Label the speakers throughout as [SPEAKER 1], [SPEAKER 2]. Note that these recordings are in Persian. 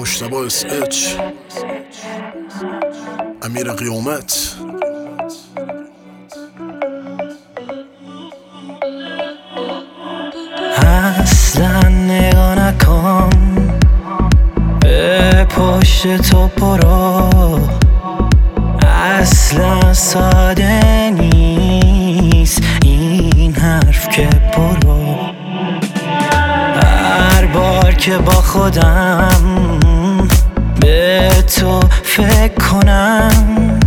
[SPEAKER 1] مجتبی SH امیر قیامت.
[SPEAKER 2] اصلا نگاه نکن به پشت تو برو، اصلا ساده نیست این حرف که برو. هر بار که با خودم به تو فکر کنم،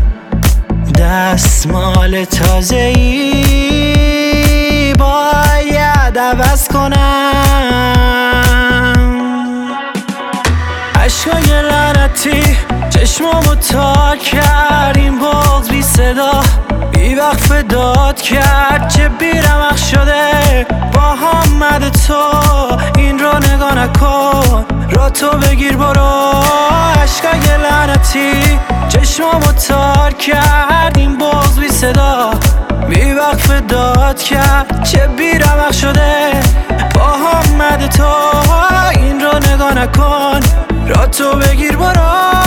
[SPEAKER 2] دستمال تازه‌ای باید عوض کنم. عشقای لعنتی چشمامو تار کرد، این بغض بی صدا بی وقت داد کرد. چه بیرمق شده با همه تو، این رو نگاه نکن، را تو بگیر برو. عشقای لعنتی چشمامو تار کرد، این بغض بی صدا بی وقت داد کرد. چه بیرمق شده با همه تو، این رو نگاه نکن، را تو بگیر برو.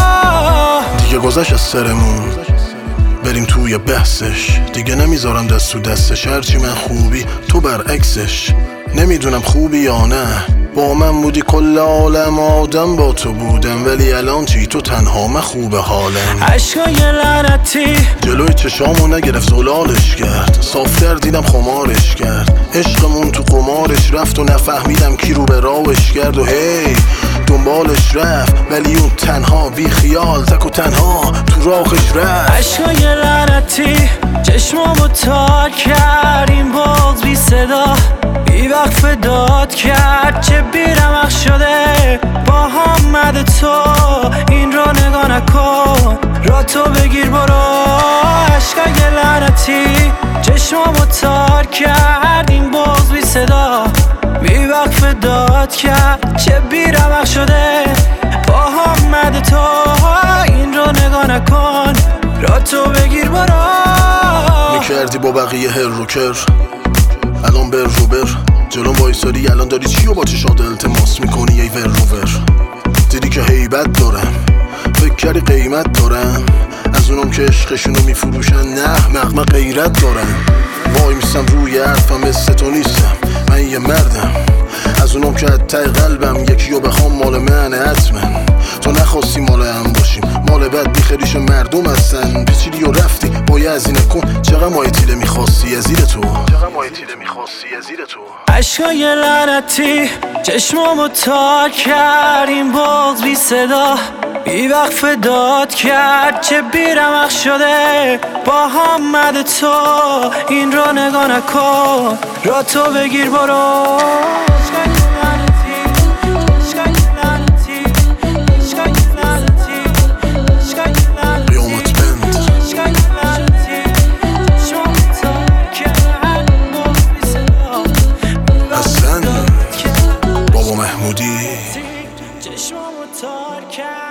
[SPEAKER 1] دیگه گذشت از سرمون، بریم توی بحثش. دیگه نمیذارم دست تو دستش، هرچی من خوبی تو برعکسش. نمیدونم خوبی یا نه، با من بودی کل عالم آدم با تو بودم، ولی الان چی تو تنها من خوبه حالم.
[SPEAKER 2] عشقای لعنتی
[SPEAKER 1] جلوی چشامو نگرفت زلالش کرد، صافتر دیدم خمارش کرد. عشقمون تو قمارش رفت و نفهمیدم کی رو به راهش کرد. و هی دنبالش رفت ولی اون تنها بی خیال تک و تنها تو راهش رفت.
[SPEAKER 2] عشقای لعنتی چشمامو تار کرد، این بغض بی صدا بی وقت داد کرد. چه بیرمق شده با همه تو، این رو نگاه نکن، را تو بگیر برو. عشقای لعنتی چشمامو تار کرد، این بغض بی صدا بی وقت داد کرد. چه بیرمق شده با همه تو، این رو نگاه نکن، را تو بگیر برو.
[SPEAKER 1] میکردی با بقیه هر روکر، الان بر رو بر جلوم وایساری، الان داری چی و با چشات التماس میکنی ای ور رو ور. دیدی که هیبت دارم، فکر کردی قیمت دارم، از اونم که عشقشونو میفروشن. نه مقمه غیرت دارم، وای میستم روی حرفم، مثل تو نیستم من یه مردم. از اونم که حتی قلبم یکیو بخوام مال منه حتما. تو نخواستی مال هم باشیم، مال بد بیخریش مردم هستن. پیچیدی و رفتی با یه ازینه کن، چقدر ماه تیله میخواستی از زیر تو، چقدر ماه تیله میخواستی از زیر تو.
[SPEAKER 2] عشقای لعنتی چشمامو تار کرد، این بغض بی صدا بی وقت داد کرد. چه بیرمق شده با همه تو، این رو نگاه نکن، را تو بگیر برو.
[SPEAKER 1] بابا محمودی
[SPEAKER 2] چشمامو تار کرد.